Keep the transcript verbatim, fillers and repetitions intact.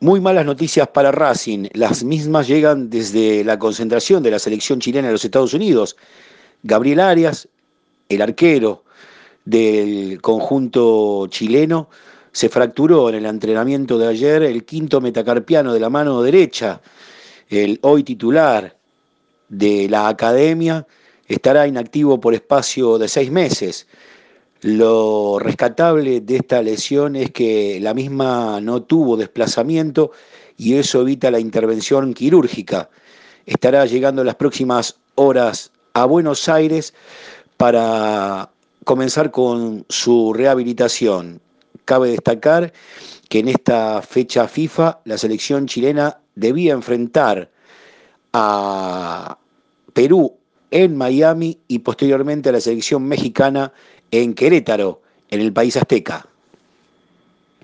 Muy malas noticias para Racing. Las mismas llegan desde la concentración de la selección chilena en los Estados Unidos. Gabriel Arias, el arquero del conjunto chileno, se fracturó en el entrenamiento de ayer el quinto metacarpiano de la mano derecha. El hoy titular de la academia estará inactivo por espacio de seis meses. Lo rescatable de esta lesión es que la misma no tuvo desplazamiento y eso evita la intervención quirúrgica. Estará llegando en las próximas horas a Buenos Aires para comenzar con su rehabilitación. Cabe destacar que en esta fecha FIFA la selección chilena debía enfrentar a Perú en Miami y posteriormente a la selección mexicana en Querétaro, en el país azteca.